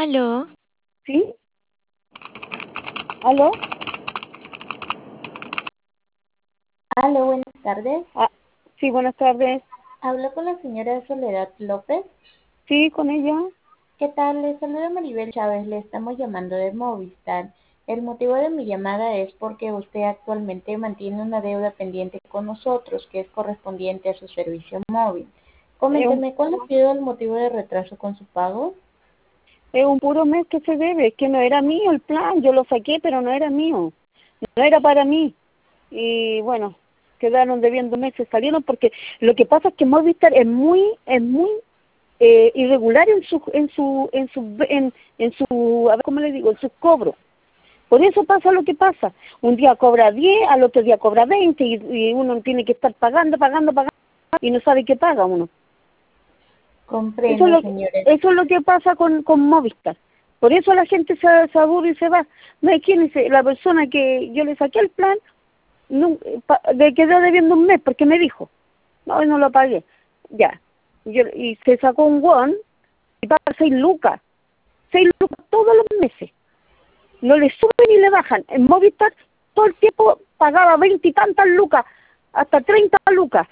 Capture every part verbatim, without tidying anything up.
Aló, ¿Sí? ¿Aló? Aló, buenas tardes. Ah, sí, buenas tardes. Hablo con la señora Soledad López. Sí, con ella. ¿Qué tal? Le saluda Maribel Chávez. Le estamos llamando de Movistar. El motivo de mi llamada es porque usted actualmente mantiene una deuda pendiente con nosotros que es correspondiente a su servicio móvil. Es un, Coménteme, ¿cuál ha sido el motivo de retraso con su pago? es un puro mes que se debe, es que no era mío el plan, yo lo saqué, pero no era mío, no era para mí. Y bueno, quedaron debiendo meses, salieron porque lo que pasa es que Movistar es muy, es muy eh, irregular en su, en su, en su, en, en su, a ver cómo le digo, en sus cobros. Por eso pasa lo que pasa. Un día cobra diez, al otro día cobra veinte y, y uno tiene que estar pagando, pagando, pagando y no sabe qué paga uno. Eso es Comprendo, lo, señores. eso es lo que pasa con, con Movistar. Por eso la gente se, se aburre y se va. No hay quien dice, la persona que yo le saqué el plan, no, pa, de quedó debiendo un mes porque me dijo, no, no lo pagué. Ya. Yo, y se sacó un won y paga seis lucas. Seis lucas todos los meses. No le suben ni le bajan. En Movistar todo el tiempo pagaba veinte y tantas lucas, hasta treinta lucas.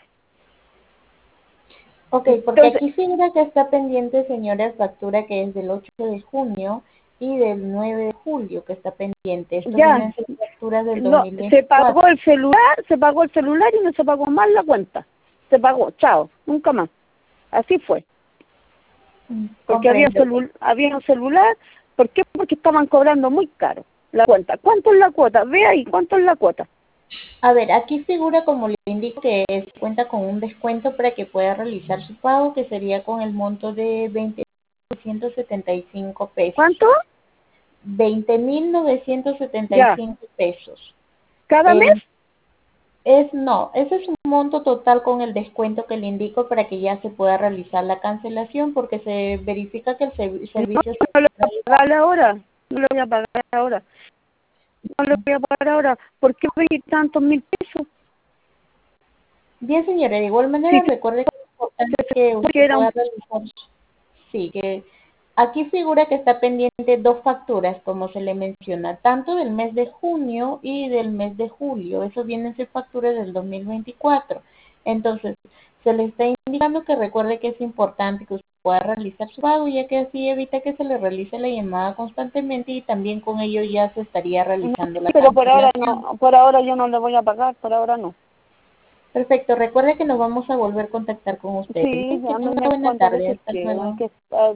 Ok, porque Entonces, aquí figura que está pendiente, señora, factura que es del ocho de junio y del nueve de julio que está pendiente. Estos ya, vienen a ser facturas del no, se pagó dos mil veinticuatro. el celular, se pagó el celular y no se pagó más la cuenta. Se pagó, chao, nunca más. Así fue. Mm, Porque había Comprendo. celu había un celular, ¿por qué? Porque estaban cobrando muy caro la cuenta. ¿Cuánto es la cuota? Ve ahí, ¿cuánto es la cuota? A ver, aquí figura como le indico que es, cuenta con un descuento para que pueda realizar su pago, que sería con el monto de veinte mil novecientos setenta y cinco pesos. ¿Cuánto? veinte mil novecientos setenta y Ya, cinco pesos. cada mes. El, es no, ese es un monto total con el descuento que le indico para que ya se pueda realizar la cancelación porque se verifica que el serv- No, servicio se no lo voy a encuentra. pagar ahora, no lo voy a pagar ahora, no lo voy a pagar ahora. ¿Por qué veinte tantos mil pesos? Bien, señora, de igual Si manera recuerde que es importante que se que usted era un... pueda realizar. Sí, que aquí figura que está pendiente dos facturas, como se le menciona, tanto del mes de junio y del mes de julio. Eso vienen a ser facturas del dos mil veinticuatro. Entonces, se le está indicando que recuerde que es importante que usted pueda realizar su pago, ya que así evita que se le realice la llamada constantemente y también con ello ya se estaría No, realizando la pero por ahora cancelación. no, por ahora yo no le voy a pagar, por ahora no. Perfecto, recuerde que nos vamos a volver a contactar con usted. Sí, Que tenga una llámeme buena cuantas tarde. veces Hasta quieran, luego. que ah,